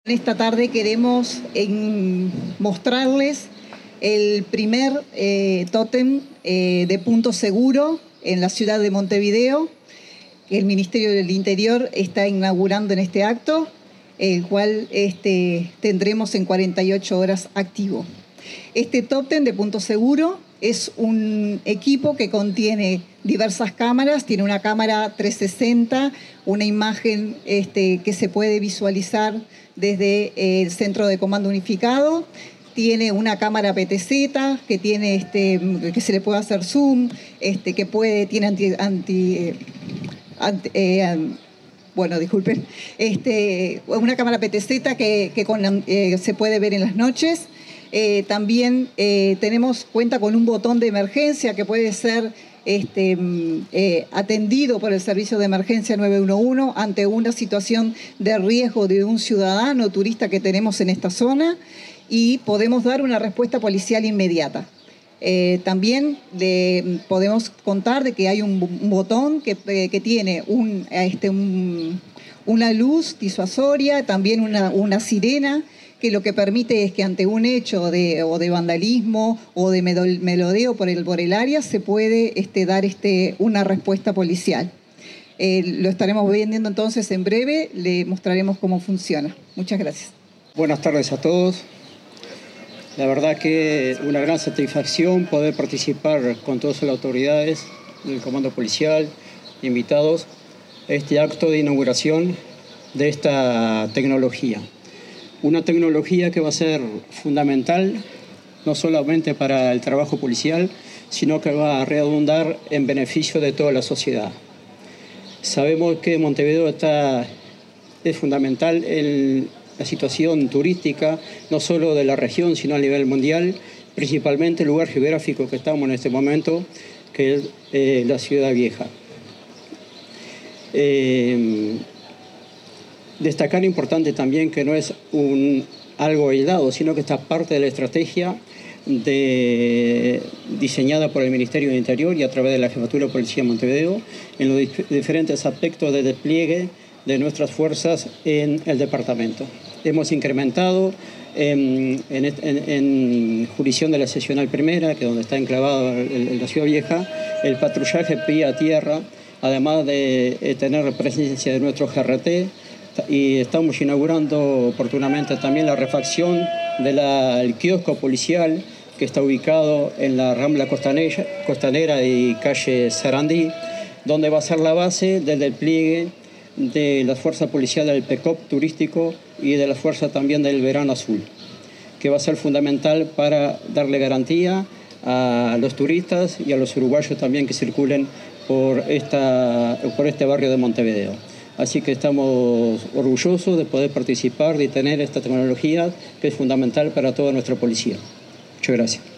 Esta tarde queremos mostrarles el primer tótem de punto seguro en la ciudad de Montevideo, que el Ministerio del Interior está inaugurando en este acto, el cual tendremos en 48 horas activo. Este tótem de punto seguro es un equipo que contiene diversas cámaras, tiene una cámara 360, una imagen que se puede visualizar desde el Centro de Comando Unificado, tiene una cámara PTZ que tiene que se le puede hacer zoom, una cámara PTZ que se puede ver en las noches. También cuenta con un botón de emergencia que puede ser atendido por el Servicio de Emergencia 911 ante una situación de riesgo de un ciudadano o turista que tenemos en esta zona, y podemos dar una respuesta policial inmediata. También podemos contar de que hay un botón que tiene una luz disuasoria, también una sirena, que lo que permite es que ante un hecho de vandalismo o de melodeo por el área se puede dar una respuesta policial. Lo estaremos viendo entonces en breve, le mostraremos cómo funciona. Muchas gracias. Buenas tardes a todos. La verdad que una gran satisfacción poder participar con todas las autoridades del Comando Policial, invitados a este acto de inauguración de esta tecnología. Una tecnología que va a ser fundamental no solamente para el trabajo policial, sino que va a redundar en beneficio de toda la sociedad. Sabemos que Montevideo es fundamental en la situación turística, no solo de la región, sino a nivel mundial, principalmente el lugar geográfico que estamos en este momento, que es la Ciudad Vieja. Destacar importante también que no es algo aislado, sino que está parte de la estrategia diseñada por el Ministerio del Interior y a través de la Jefatura de Policía de Montevideo en los diferentes aspectos de despliegue de nuestras fuerzas en el departamento. Hemos incrementado en jurisdicción de la seccional primera, que es donde está enclavado la Ciudad Vieja, el patrullaje pie a tierra, además de tener presencia de nuestro GRT, y estamos inaugurando oportunamente también la refacción del kiosco policial que está ubicado en la Rambla Costanera y calle Sarandí, donde va a ser la base del despliegue de la fuerza policial del PECOP turístico y de la fuerza también del Verano Azul, que va a ser fundamental para darle garantía a los turistas y a los uruguayos también que circulen por este barrio de Montevideo. Así que estamos orgullosos de poder participar, de tener esta tecnología que es fundamental para toda nuestra policía. Muchas gracias.